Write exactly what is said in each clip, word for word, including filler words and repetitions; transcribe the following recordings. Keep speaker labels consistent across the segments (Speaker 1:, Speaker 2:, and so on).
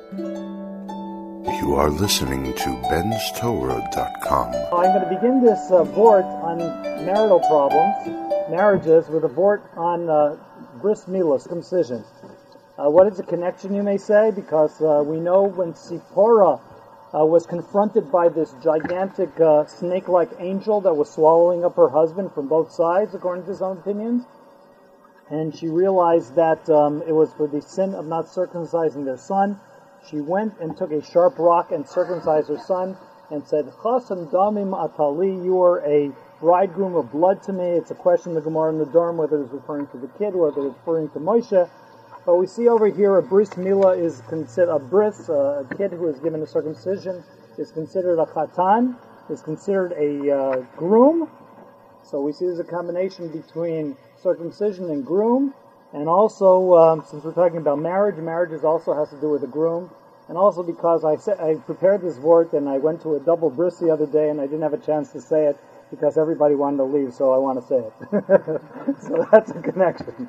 Speaker 1: You are listening to Ben's Torah dot com.
Speaker 2: I'm going to begin this uh, vort on marital problems, marriages, with a vort on uh, bris milah, circumcision. Uh, what is the connection, you may say? Because uh, we know when Sipporah uh, was confronted by this gigantic uh, snake-like angel that was swallowing up her husband from both sides, according to some opinions, and she realized that um, it was for the sin of not circumcising their son, she went and took a sharp rock and circumcised her son and said, Chasam damim atali, you are a bridegroom of blood to me. It's a question in the Gemara in the Dorm whether it's referring to the kid or whether it's referring to Moshe. But we see over here a bris milah is considered a bris, uh, a kid who is given a circumcision is considered a chatan, is considered a uh, groom. So we see there's a combination between circumcision and groom. And also, um, since we're talking about marriage, marriage is also has to do with a groom. And also because I said, I prepared this vort and I went to a double bris the other day and I didn't have a chance to say it because everybody wanted to leave, so I want to say it. So that's a connection.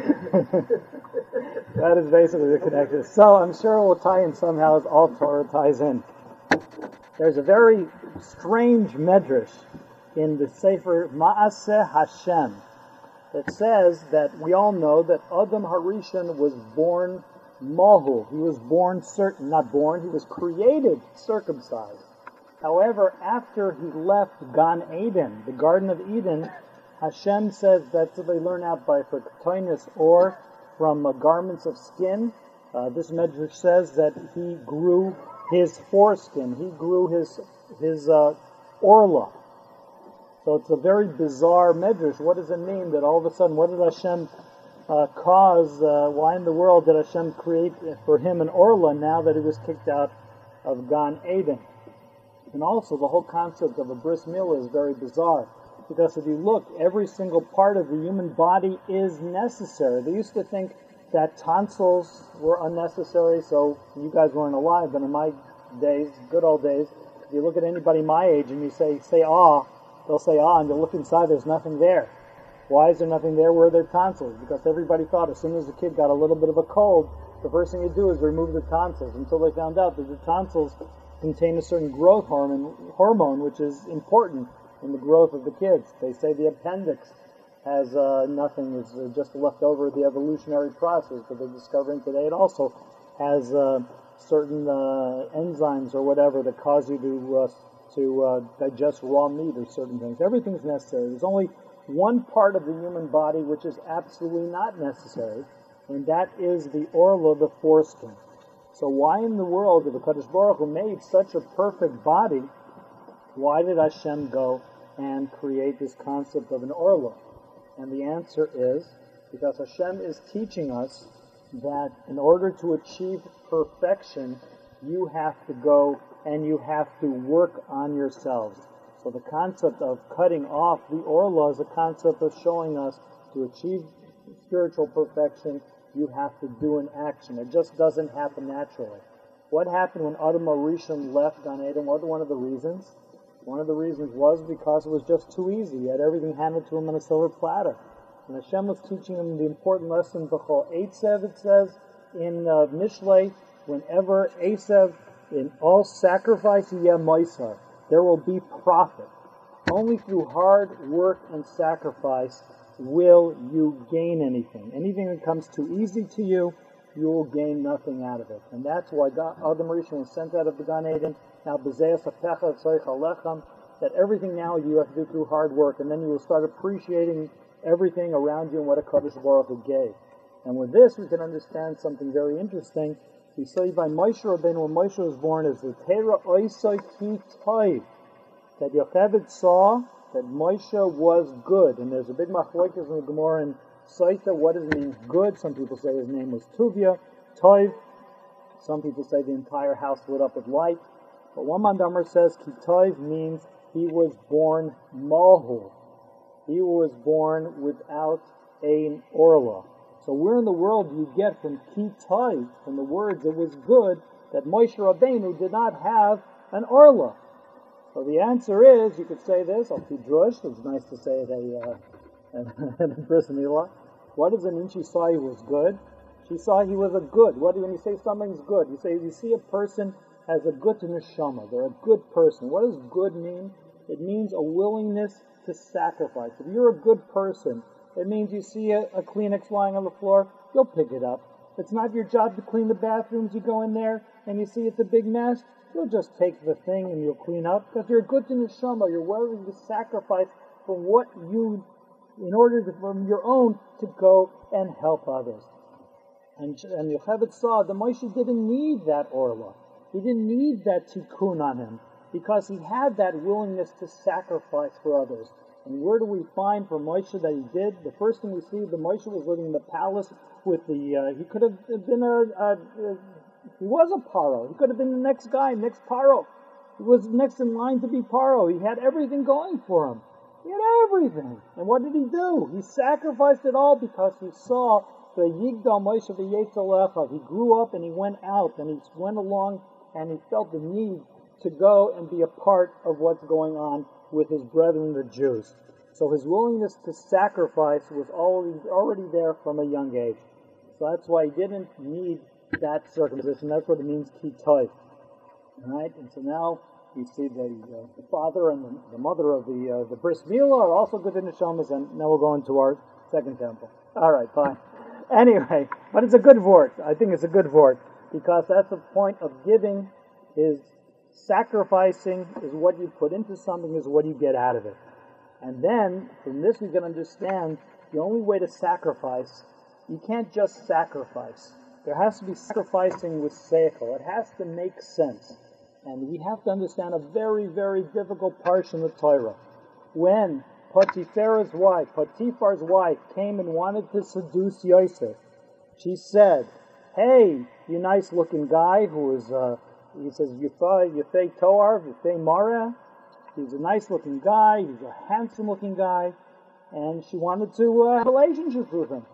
Speaker 2: That is basically the connection. So I'm sure it will tie in somehow as all Torah ties in. There's a very strange medrash in the Sefer Ma'aseh Hashem. It says that we all know that Adam Harishon was born Mahu. He was born certain, not born, he was created circumcised. However, after he left Gan Eden, the Garden of Eden, Hashem says that's what they learn out by Ketainis or from uh, garments of skin. Uh, this medrash says that he grew his foreskin, he grew his, his uh, orla. So it's a very bizarre medrash. What does it mean that all of a sudden, what did Hashem uh, cause, uh, why in the world did Hashem create for him an orla now that he was kicked out of Gan Eden? And also the whole concept of a bris milah is very bizarre. Because if you look, every single part of the human body is necessary. They used to think that tonsils were unnecessary, so you guys weren't alive, but in my days, good old days, if you look at anybody my age and you say, say ah, they'll say, ah, and they'll look inside, there's nothing there. Why is there nothing there? Where are their tonsils? Because everybody thought as soon as the kid got a little bit of a cold, the first thing you do is remove the tonsils, until they found out that the tonsils contain a certain growth hormone, hormone which is important in the growth of the kids. They say the appendix has uh, nothing, it's just left over the evolutionary process, but they're discovering today it also has uh, certain uh, enzymes or whatever that cause you to uh, to uh, digest raw meat or certain things. Everything's necessary. There's only one part of the human body which is absolutely not necessary, and that is the orla, the foreskin. So why in the world, if the Kadosh Baruch Hu made such a perfect body, why did Hashem go and create this concept of an orla? And the answer is because Hashem is teaching us that in order to achieve perfection, you have to go and you have to work on yourselves. So the concept of cutting off the orla is a concept of showing us to achieve spiritual perfection, you have to do an action. It just doesn't happen naturally. What happened when Adam Harishon left Gan Eden? What was one of the reasons? One of the reasons was because it was just too easy. He had everything handed to him on a silver platter. And Hashem was teaching him the important lesson, B'chol Eitzev, it says in uh, Mishlei, whenever Eitzev, in all sacrifice, yeh moisar, there will be profit. Only through hard work and sacrifice will you gain anything. Anything that comes too easy to you, you will gain nothing out of it. And that's why God, Adam Rishon was sent out of the Gan Eden. Now, that everything now you have to do through hard work, and then you will start appreciating everything around you and what a Kadosh Baruch Hu gave. And with this, we can understand something very interesting. We say by Moshe Rabbeinu, when Moshe was born, is the Torah Oisai Ki Toiv, that Yocheved saw that Moshe was good. And there's a big machlokes in the Gemara in Saita. What does it mean good? Some people say his name was Tuvia, Toiv. Some people say the entire house lit up with light. But one Mandamer says Ki Toiv means he was born Mahu. He was born without an orla. So where in the world do you get from Ki Toiv, from the words it was good, that Moshe Rabbeinu did not have an orla? So the answer is, you could say this, I'll be drush, it's nice to say it a, uh, in a bris milah. What does an inchi say was good? She saw he was a good. What do when you say something's good? You say you see a person has a good neshama. They're a good person. What does good mean? It means a willingness to sacrifice. If you're a good person, it means you see a, a Kleenex lying on the floor, you'll pick it up. If it's not your job to clean the bathrooms, you go in there and you see it's a big mess, you'll just take the thing and you'll clean up because you're good to neshama. You're willing to sacrifice from what you, in order to, from your own, to go and help others. And, and Yocheved saw that Moshe didn't need that orla. He didn't need that tikkun on him because he had that willingness to sacrifice for others. And where do we find from Moshe that he did? The first thing we see, that Moshe was living in the palace with the, uh, he could have been a, a, a, he was a Paro. He could have been the next guy, next Paro. He was next in line to be Paro. He had everything going for him. He had everything. And what did he do? He sacrificed it all because he saw the Yigdal Moshe v'Yetzalecha. He grew up and he went out and he went along and he felt the need to go and be a part of what's going on with his brethren, the Jews. So his willingness to sacrifice was already, already there from a young age. So that's why he didn't need that circumcision. That's what it means, kitoi. Alright, and so now we see the, uh, the father and the, the mother of the uh, the bris milah are also good in the neshamas, and now we'll go into our second temple. Alright, fine. Anyway, but it's a good vort. I think it's a good vort, because that's the point of giving is sacrificing is what you put into something is what you get out of it. And then, from this we can understand the only way to sacrifice, you can't just sacrifice. There has to be sacrificing with seichel. It has to make sense. And we have to understand a very, very difficult part in the Torah. When Potiphar's wife, Potiphar's wife came and wanted to seduce Yosef, she said, "Hey, you nice-looking guy who is, uh, he says, Yefei Toar, Yefei Mara. He's a nice-looking guy, he's a handsome-looking guy." And she wanted to uh, have relationships with him.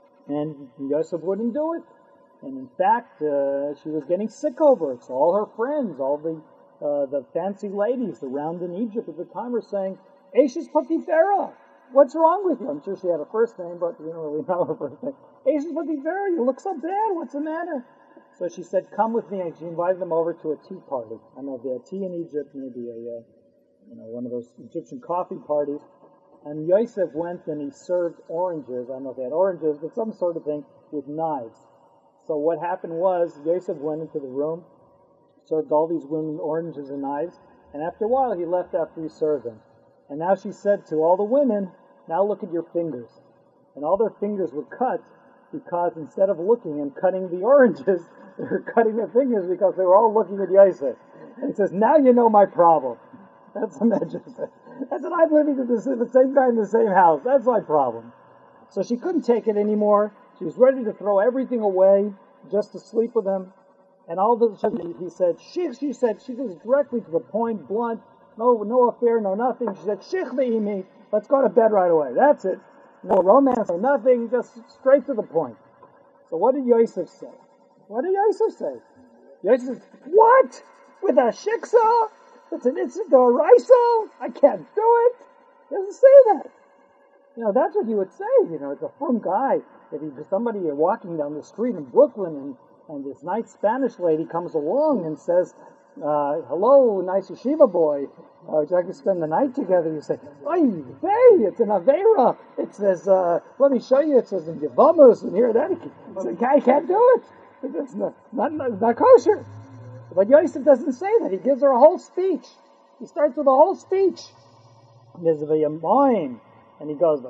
Speaker 2: And Yosef wouldn't do it. And in fact, uh, she was getting sick over it. So all her friends, all the uh, the fancy ladies around in Egypt at the time were saying, "Eishes Potiphera, what's wrong with you?" I'm sure she had a first name, but we don't really know her first name. "Eishes Potiphera, you look so bad. What's the matter?" So she said, "Come with me." And she invited them over to a tea party. I don't know if they had tea in Egypt, maybe a uh, you know one of those Egyptian coffee parties. And Yosef went and he served oranges. I don't know if they had oranges, but some sort of thing with knives. So what happened was, Yosef went into the room, served all these women oranges and knives, and after a while he left after he served them. And now she said to all the women, "Now look at your fingers." And all their fingers were cut because instead of looking and cutting the oranges, they were cutting their fingers because they were all looking at Yosef. And he says, "Now you know my problem." That's a medrash. I said, "I'm living with the same guy in the same house. That's my problem." So she couldn't take it anymore. She was ready to throw everything away just to sleep with him. And all of a sudden he said, "Shich," she said, she goes directly to the point, blunt, no no affair, no nothing. She said, "Shich ve'imi, let's go to bed right away." That's it. No romance, no nothing, just straight to the point. So what did Yosef say? What did Yosef say? Yosef said, "What? With a shiksa? It's an instant d'oraisa? I can't do it." He doesn't say that. You know, that's what you would say. You know, it's a frum guy. If he, somebody you're walking down the street in Brooklyn and, and this nice Spanish lady comes along and says, uh, "Hello, nice yeshiva boy. Uh, would you like to spend the night together?" You say, "Oy, hey, it's an Avera. It says, uh, let me show you. It says in Yevamos and here that." The guy can't do it. It's not, not, not, not kosher. But Yosef doesn't say that. He gives her a whole speech. He starts with a whole speech. There's a mind. And he goes,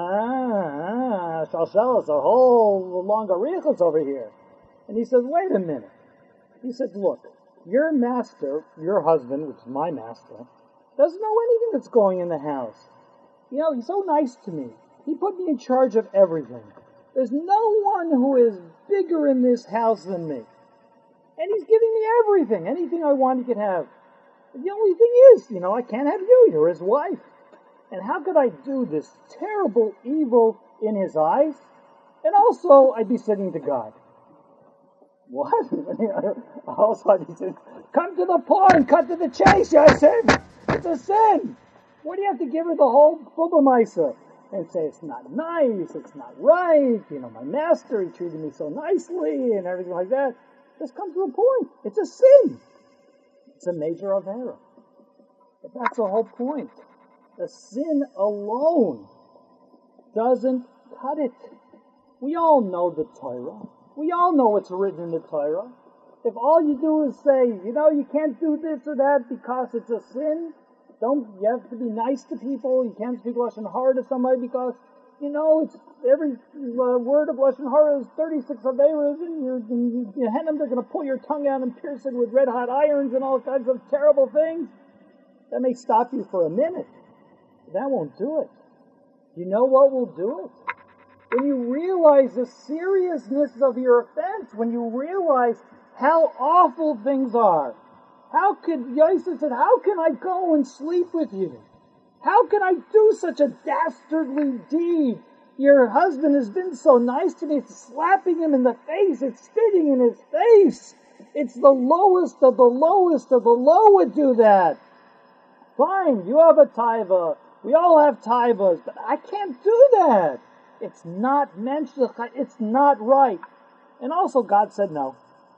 Speaker 2: ah, Shalshelis, a whole long arichos over here. And he says, "Wait a minute." He said, "Look, your master, your husband, which is my master, doesn't know anything that's going in the house. You know, he's so nice to me. He put me in charge of everything. There's no one who is bigger in this house than me. And he's giving me everything. Anything I want, he can have. But the only thing is, you know, I can't have you. You're his wife. And how could I do this terrible evil in his eyes? And also, I'd be sinning to God." What? Also, I'd be sinning. Come to the point, cut to the chase, Yosef. It's a sin. What do you have to give her the whole Bubba Misa? and say it's not nice, it's not right, you know, my master, he treated me so nicely, and everything like that. Just comes to a point. It's a sin. It's a major avera. But that's the whole point. The sin alone doesn't cut it. We all know the Torah. We all know what's written in the Torah. If all you do is say, you know, you can't do this or that because it's a sin, don't, you have to be nice to people, you can't speak Lashon Hara to somebody because, you know, it's every uh, word of Lashon Hara is thirty-six Averas, and you're, and you, Gehenim, they're going to pull your tongue out and pierce it with red-hot irons and all kinds of terrible things. That may stop you for a minute. That won't do it. You know what will do it? When you realize the seriousness of your offense, when you realize how awful things are. How could, Yosef said, how can I go and sleep with you? How can I do such a dastardly deed? Your husband has been so nice to me. It's slapping him in the face. It's spitting in his face. It's the lowest of the lowest of the low would do that. Fine, you have a taiva. We all have taivas, but I can't do that. It's not mentioned. It's not right. And also God said no.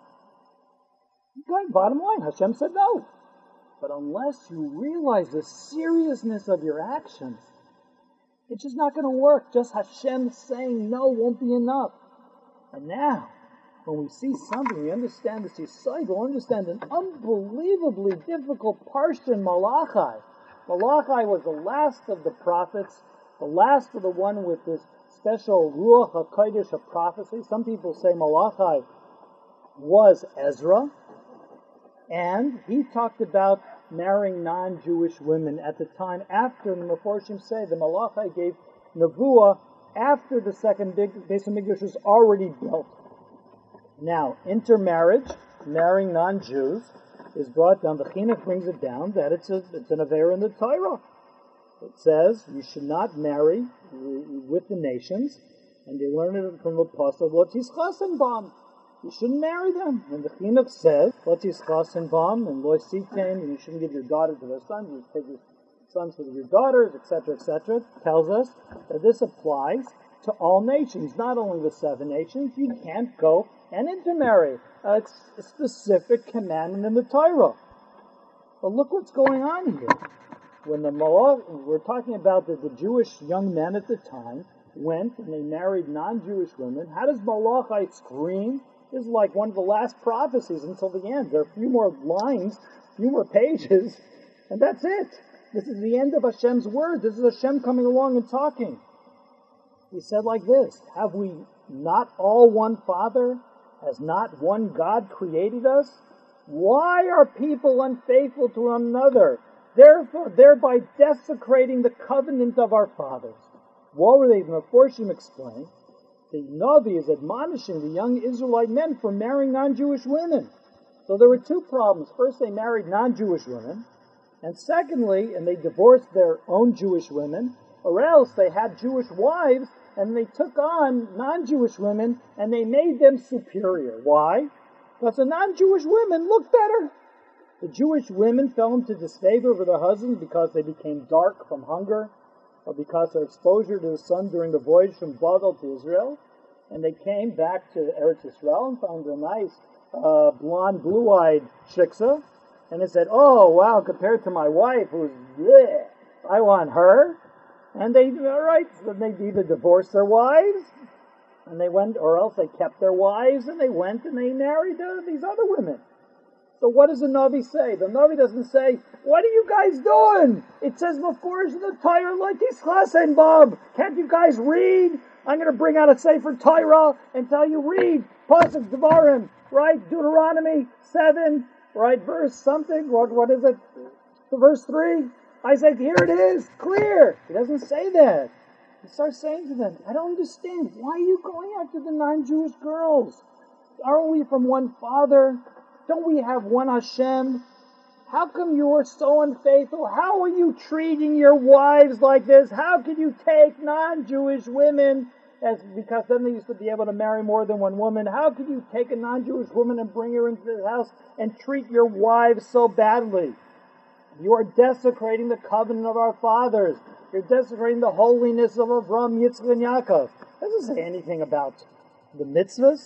Speaker 2: Going bottom line, Hashem said no. But unless you realize the seriousness of your actions, it's just not going to work. Just Hashem saying no won't be enough. And now, when we see something, we understand this Yisai, we'll understand an unbelievably difficult parsha in Malachi. Malachi was the last of the prophets, the last of the one with this special Ruach HaKodesh of prophecy. Some people say Malachi was Ezra. And he talked about marrying non-Jewish women at the time after the Meforshim say the Malachi gave Nevuah after the second big Beis HaMikdash was already built. Now, intermarriage, marrying non-Jews, is brought down. The Chinuch brings it down that it's a, it's an avera in the Torah. It says you should not marry with the nations, and they learn it from the Pasuk Lo Tischasen Bam. You shouldn't marry them. And the Chinuch says, Lo Tischasen Bam, and Lo Siten, and you shouldn't give your daughter to their sons, you take your sons for your daughters, et cetera, et cetera, tells us that this applies to all nations, not only the seven nations. You can't go and intermarry. Uh, it's a specific commandment in the Torah. But look what's going on here. When the Malach, we're talking about that the Jewish young men at the time went and they married non-Jewish women. How does Malachi scream? This is like one of the last prophecies until the end. There are a few more lines, a few more pages, and that's it. This is the end of Hashem's word. This is Hashem coming along and talking. He said like this, have we not all one Father? Has not one God created us? Why are people unfaithful to one another? Therefore, thereby desecrating the covenant of our fathers. What were they? The Meforshim explain. The Navi is admonishing the young Israelite men for marrying non-Jewish women. So there were two problems. First, they married non-Jewish women. And secondly, and they divorced their own Jewish women, or else they had Jewish wives, and they took on non-Jewish women, and they made them superior. Why? Because the non-Jewish women looked better. The Jewish women fell into disfavor with their husbands because they became dark from hunger, or because of exposure to the sun during the voyage from Babel to Israel. And they came back to Eretz Yisrael and found a nice, uh, blonde, blue-eyed shiksa. And they said, oh, wow, compared to my wife, who's bleh, I want her. And they, all right, so they either divorced their wives, and they went, or else they kept their wives, and they went and they married uh, these other women. So what does the Navi say? The Navi doesn't say, what are you guys doing? It says, before in the Torah, like Tischasen Bam. Can't you guys read? I'm going to bring out a Sefer Torah and tell you, read. Pasuk Devarim, right? Deuteronomy seven, right? Verse something. What, what is it? The verse three. I say, here it is, clear. He doesn't say that. He starts saying to them, I don't understand. Why are you going after the non-Jewish girls? Aren't we from one Father? Don't we have one Hashem? How come you are so unfaithful? How are you treating your wives like this? How can you take non-Jewish women, as because then they used to be able to marry more than one woman? How can you take a non-Jewish woman and bring her into the house and treat your wives so badly? You are desecrating the covenant of our fathers. You're desecrating the holiness of Avram, Yitzchak, and Yaakov. It doesn't say anything about the mitzvahs.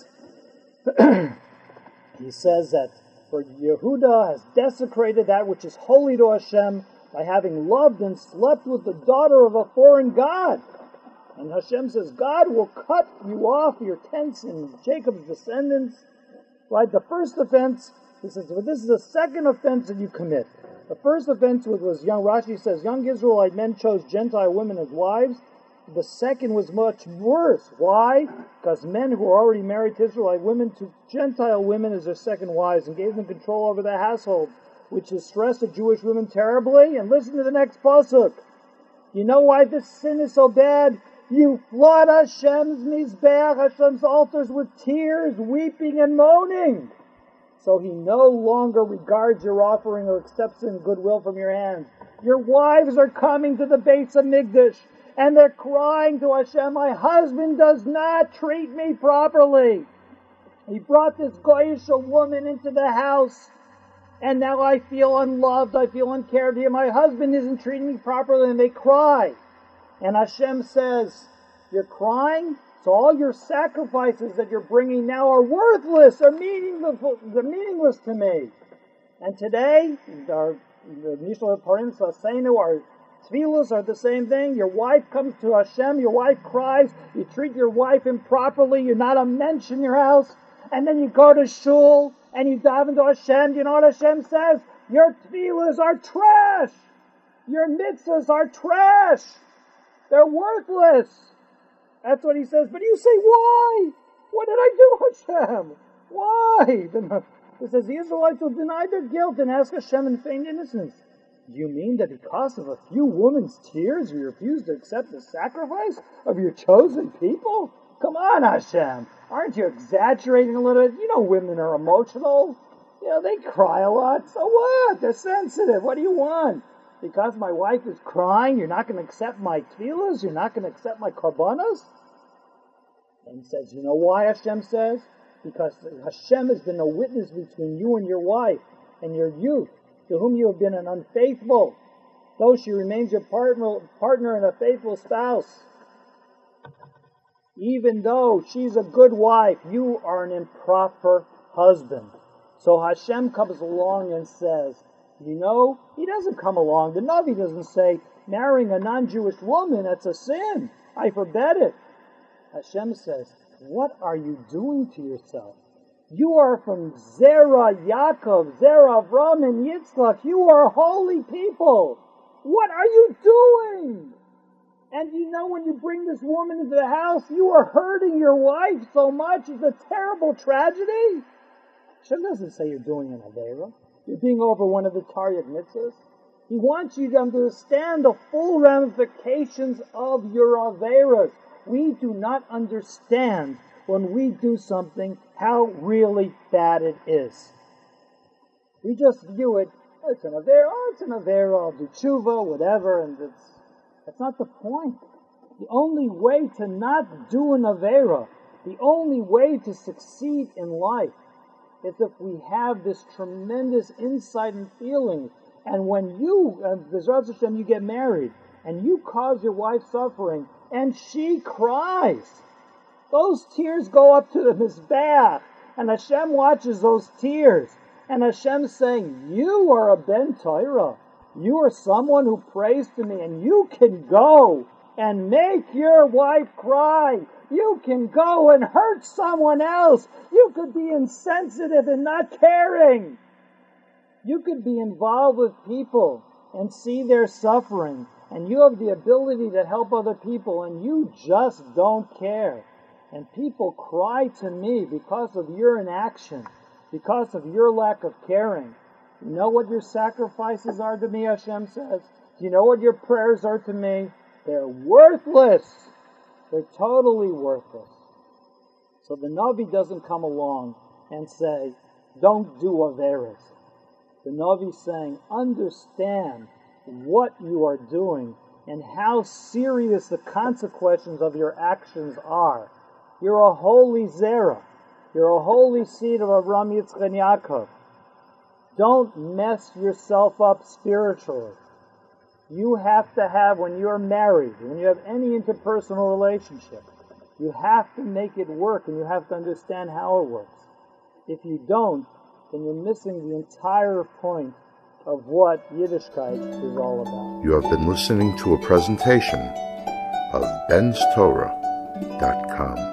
Speaker 2: He says that for Yehuda has desecrated that which is holy to Hashem by having loved and slept with the daughter of a foreign god. And Hashem says, God will cut you off your tents and Jacob's descendants. Right? The first offense, he says, well, this is the second offense that you commit. The first offense was young, Rashi says, young Israelite men chose Gentile women as wives. The second was much worse. Why? Because men who were already married to Israelite women took Gentile women as their second wives and gave them control over their household, which distressed the Jewish women terribly. And listen to the next pasuk. You know why this sin is so bad? You flood Hashem's mizbeach, Hashem's altars, with tears, weeping, and moaning. So he no longer regards your offering or accepts it in goodwill from your hands. Your wives are coming to the Beis Hamikdash, and they're crying to Hashem, my husband does not treat me properly. He brought this Goyish woman into the house, and now I feel unloved, I feel uncared for. My husband isn't treating me properly, and they cry. And Hashem says, you're crying? So all your sacrifices that you're bringing now are worthless, are meaningless, they're meaningless to me. And today, our, the Mishloach Parim Saseinu, our tefillos are the same thing. Your wife comes to Hashem, your wife cries, you treat your wife improperly, you're not a mensch in your house, and then you go to shul, and you dive into Hashem. Do you know what Hashem says? Your tefillos are trash! Your mitzvahs are trash! They're worthless. That's what he says. But you say, why? What did I do, Hashem? Why? It says the Israelites will deny their guilt and ask Hashem in feigned innocence. Do you mean that because of a few women's tears you refuse to accept the sacrifice of your chosen people? Come on, Hashem. Aren't you exaggerating a little bit? You know women are emotional. You know, they cry a lot. So what? They're sensitive. What do you want? Because my wife is crying, you're not going to accept my tefillas? You're not going to accept my korbanos? And he says, you know why Hashem says? Because Hashem has been a witness between you and your wife and your youth, to whom you have been an unfaithful, though she remains your partner, partner and a faithful spouse. Even though she's a good wife, you are an improper husband. So Hashem comes along and says, you know, he doesn't come along. The Navi doesn't say, marrying a non-Jewish woman, that's a sin. I forbid it. Hashem says, what are you doing to yourself? You are from Zerah Yaakov, Zerah Avram, and Yitzchak. You are holy people. What are you doing? And you know when you bring this woman into the house, you are hurting your wife so much. It's a terrible tragedy. Hashem doesn't say you're doing an Aveira. You're being over one of the Taryag mitzvahs. He wants you to understand the full ramifications of your Aveiras. We do not understand when we do something how really bad it is. We just view it, oh, it's an Aveira, oh, it's an Aveira, I'll do tshuva, whatever, and it's, that's not the point. The only way to not do an Aveira, the only way to succeed in life, is if we have this tremendous insight and feeling. And when you, uh, B'ezras Hashem, you get married, and you cause your wife suffering, and she cries, those tears go up to the Mizbeach, and Hashem watches those tears, and Hashem's saying, you are a Ben Torah, you are someone who prays to me, and you can go and make your wife cry. You can go and hurt someone else. You could be insensitive and not caring. You could be involved with people and see their suffering, and you have the ability to help other people, and you just don't care. And people cry to me because of your inaction, because of your lack of caring. You know what your sacrifices are to me, Hashem says? Do you know what your prayers are to me? They're worthless. They're totally worthless. So the Navi doesn't come along and say, don't do Averas. The Navi's saying, understand what you are doing and how serious the consequences of your actions are. You're a holy Zerah. You're a holy seed of Avraham, Yitzchak, and Yaakov. Don't mess yourself up spiritually. You have to have, when you're married, when you have any interpersonal relationship, you have to make it work and you have to understand how it works. If you don't, then you're missing the entire point of what Yiddishkeit is all about.
Speaker 1: You have been listening to a presentation of Ben's Torah dot com.